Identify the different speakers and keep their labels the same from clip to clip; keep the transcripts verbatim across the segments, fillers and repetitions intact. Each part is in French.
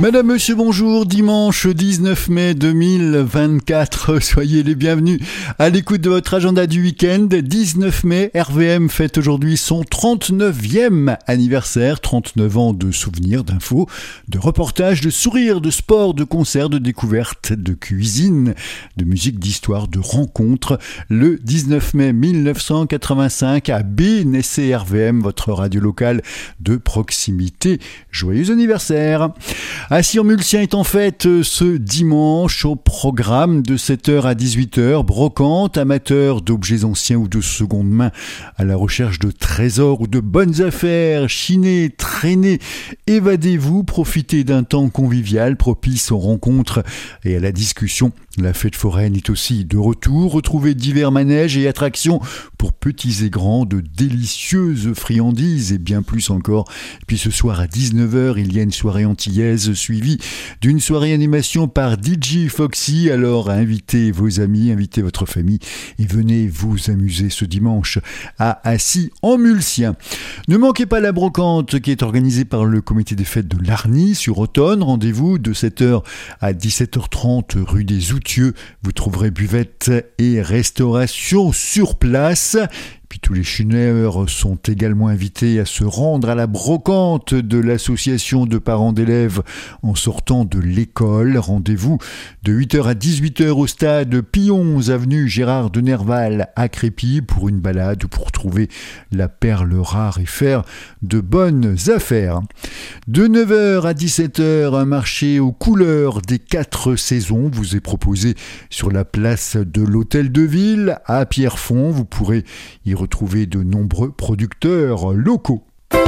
Speaker 1: Madame, monsieur, bonjour. Dimanche dix-neuf mai deux mille vingt-quatre. Soyez les bienvenus à l'écoute de votre agenda du week-end. dix-neuf mai, R V M fête aujourd'hui son trente-neuvième anniversaire. trente-neuf ans de souvenirs, d'infos, de reportages, de sourires, de sport, de concerts, de découvertes, de cuisine, de musique, d'histoire, de rencontres. Le dix-neuf mai mille neuf cent quatre-vingt-cinq, à B naissait R V M, votre radio locale de proximité. Joyeux anniversaire! À Sire-Mulsien est en fête ce dimanche au programme de sept heures à dix-huit heures. Brocante, amateurs d'objets anciens ou de seconde main à la recherche de trésors ou de bonnes affaires. Chinez, traînez, évadez-vous, profitez d'un temps convivial propice aux rencontres et à la discussion. La fête foraine est aussi de retour. Retrouvez divers manèges et attractions pour petits et grands, de délicieuses friandises et bien plus encore. Et puis ce soir à dix-neuf heures, il y a une soirée antillaise suivie d'une soirée animation par D J Foxy. Alors invitez vos amis, invitez votre famille et venez vous amuser ce dimanche à Assy-en-Mulsien. Ne manquez pas la brocante qui est organisée par le comité des fêtes de Larny sur Automne. Rendez-vous de sept heures à dix-sept heures trente rue des Outieux. Vous trouverez buvette et restauration sur place. Puis tous les chineurs sont également invités à se rendre à la brocante de l'association de parents d'élèves en sortant de l'école. Rendez-vous de huit heures à dix-huit heures au stade Pillons, avenue Gérard de Nerval à Crépy pour une balade ou pour trouver la perle rare et faire de bonnes affaires. De neuf heures à dix-sept heures, un marché aux couleurs des quatre saisons vous est proposé sur la place de l'Hôtel de Ville à Pierrefonds. Vous pourrez y retrouver de nombreux producteurs locaux.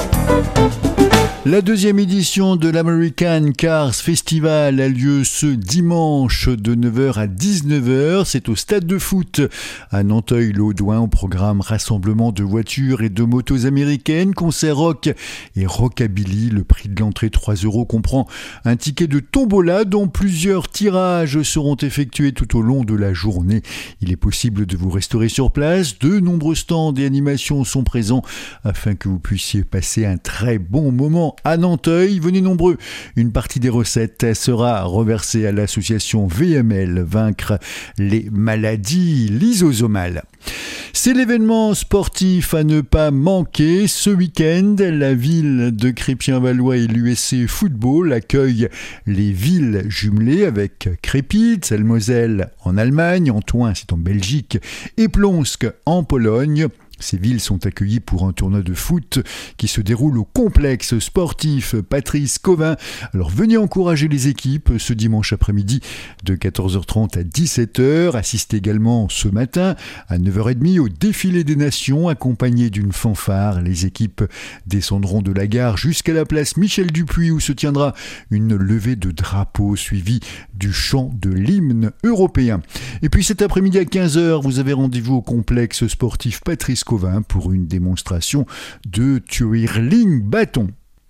Speaker 1: La deuxième édition de l'American Cars Festival a lieu ce dimanche de neuf heures à dix-neuf heures. C'est au stade de foot à Nanteuil-l'Audouin. Au programme rassemblement de voitures et de motos américaines, concert rock et rockabilly. Le prix de l'entrée trois euros comprend un ticket de tombola dont plusieurs tirages seront effectués tout au long de la journée. Il est possible de vous restaurer sur place. De nombreux stands et animations sont présents afin que vous puissiez passer un très bon moment à Nanteuil. Venez nombreux. Une partie des recettes sera reversée à l'association V M L, Vaincre les maladies lysosomales. C'est l'événement sportif à ne pas manquer. Ce week-end, la ville de Crépy-en-Valois et l'U S C Football accueillent les villes jumelées avec Crépy, Zell-Moselle en Allemagne, Antoing c'est en Belgique et Plonsk en Pologne. Ces villes sont accueillies pour un tournoi de foot qui se déroule au complexe sportif Patrice Cauvin. Alors venez encourager les équipes ce dimanche après-midi de quatorze heures trente à dix-sept heures. Assistez également ce matin à neuf heures trente au défilé des nations accompagné d'une fanfare. Les équipes descendront de la gare jusqu'à la place Michel Dupuis où se tiendra une levée de drapeau suivie du chant de l'hymne européen. Et puis cet après-midi à quinze heures, vous avez rendez-vous au complexe sportif Patrice Cauvin pour une démonstration de twirling bâton.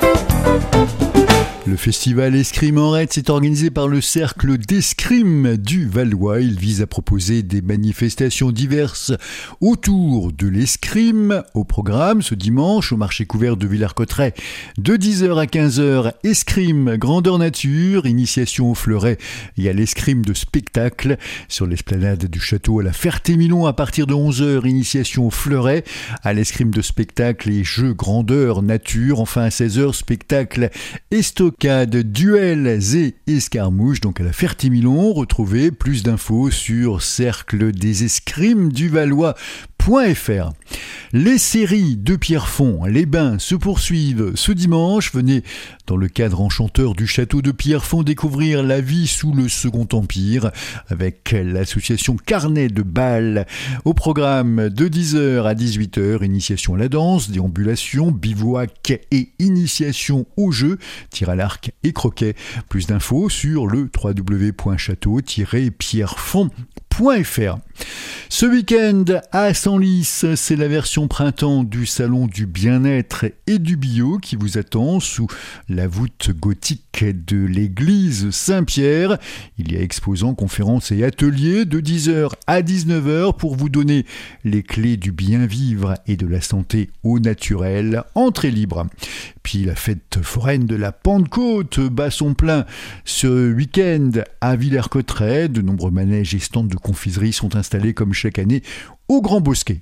Speaker 1: Le festival Escrime en Retz est organisé par le Cercle d'Escrime du Valois. Il vise à proposer des manifestations diverses autour de l'escrime. Au programme, ce dimanche, au marché couvert de Villers-Cotterêts, de dix heures à quinze heures, escrime grandeur nature, initiation au fleuret et à l'escrime de spectacle. Sur l'esplanade du château à la Ferté-Milon, à partir de onze heures, initiation au fleuret, à l'escrime de spectacle et jeux grandeur nature. Enfin, à seize heures, spectacle estocade, duels et escarmouches, donc à la Ferté-Milon. Retrouvez plus d'infos sur cercle des escrimes du Valois. .fr. Les séries de Pierrefonds, les bains se poursuivent ce dimanche. Venez dans le cadre enchanteur du château de Pierrefonds découvrir la vie sous le Second Empire avec l'association Carnet de Bal. Au programme de dix heures à dix-huit heures, initiation à la danse, déambulation, bivouac et initiation au jeu, tir à l'arc et croquet. Plus d'infos sur le w w w point château tiret pierrefonds point f r. Ce week-end à Senlis, c'est la version printemps du salon du bien-être et du bio qui vous attend sous la voûte gothique de l'église Saint-Pierre. Il y a exposants, conférences et ateliers de dix heures à dix-neuf heures pour vous donner les clés du bien-vivre et de la santé au naturel. Entrée libre. Puis la fête foraine de la Pentecôte bat son plein ce week-end à Villers-Cotterêts. De nombreux manèges et stands de confiserie sont installés comme chaque année au Grand Bosquet.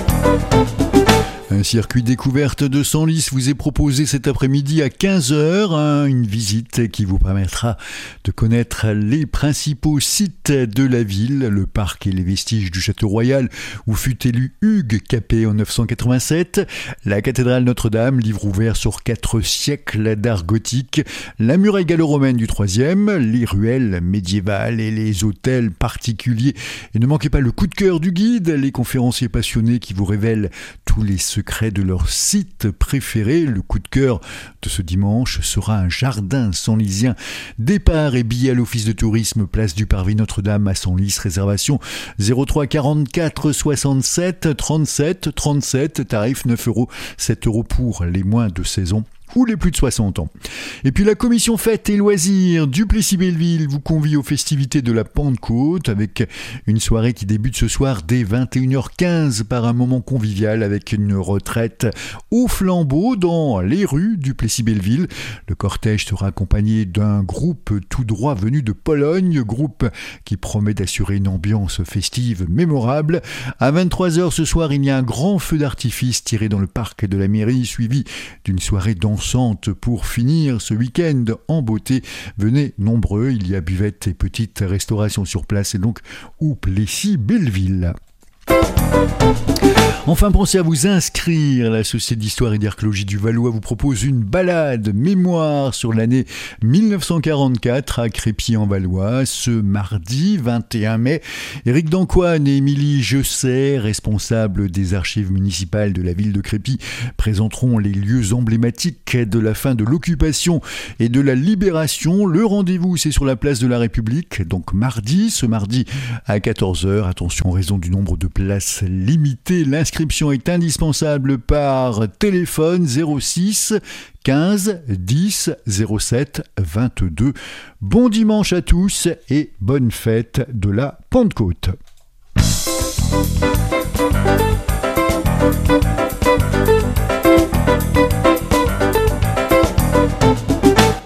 Speaker 1: Un circuit découverte de Senlis vous est proposé cet après-midi à quinze heures, hein, une visite qui vous permettra de connaître les principaux sites de la ville, le parc et les vestiges du château royal où fut élu Hugues Capet en neuf cent quatre-vingt-sept, la cathédrale Notre-Dame, livre ouvert sur quatre siècles d'art gothique, la muraille gallo-romaine du troisième, les ruelles médiévales et les hôtels particuliers. Et ne manquez pas le coup de cœur du guide, les conférenciers passionnés qui vous révèlent tous les secrets de leur site préféré. Le coup de cœur de ce dimanche sera un jardin senlisien. Départ et billets à l'office de tourisme, place du Parvis Notre-Dame à Senlis. Réservation zéro trois quarante-quatre soixante-sept trente-sept trente-sept, tarif neuf euros, sept euros pour les moins de seize ans ou les plus de soixante ans. Et puis la commission fêtes et loisirs du Plessis-Belleville vous convie aux festivités de la Pentecôte avec une soirée qui débute ce soir dès vingt et une heures quinze par un moment convivial avec une retraite au flambeau dans les rues du Plessis-Belleville. Le cortège sera accompagné d'un groupe tout droit venu de Pologne, groupe qui promet d'assurer une ambiance festive mémorable. À vingt-trois heures ce soir, il y a un grand feu d'artifice tiré dans le parc de la mairie, suivi d'une soirée dansante pour finir ce week-end en beauté. Venez nombreux, il y a buvette et petite restauration sur place et donc au Plessis-Belleville. Enfin, pensez à vous inscrire. La Société d'Histoire et d'Archéologie du Valois vous propose une balade mémoire sur l'année mille neuf cent quarante-quatre à Crépy-en-Valois ce mardi vingt et un mai. Éric Dancoine et Émilie Jessay, responsables des archives municipales de la ville de Crépy, présenteront les lieux emblématiques de la fin de l'occupation et de la libération. Le rendez-vous, c'est sur la place de la République, donc mardi, ce mardi à quatorze heures. Attention, en raison du nombre de places limitées, l'inscription est indispensable par téléphone zéro six quinze dix zéro sept vingt-deux. Bon dimanche à tous et bonne fête de la Pentecôte.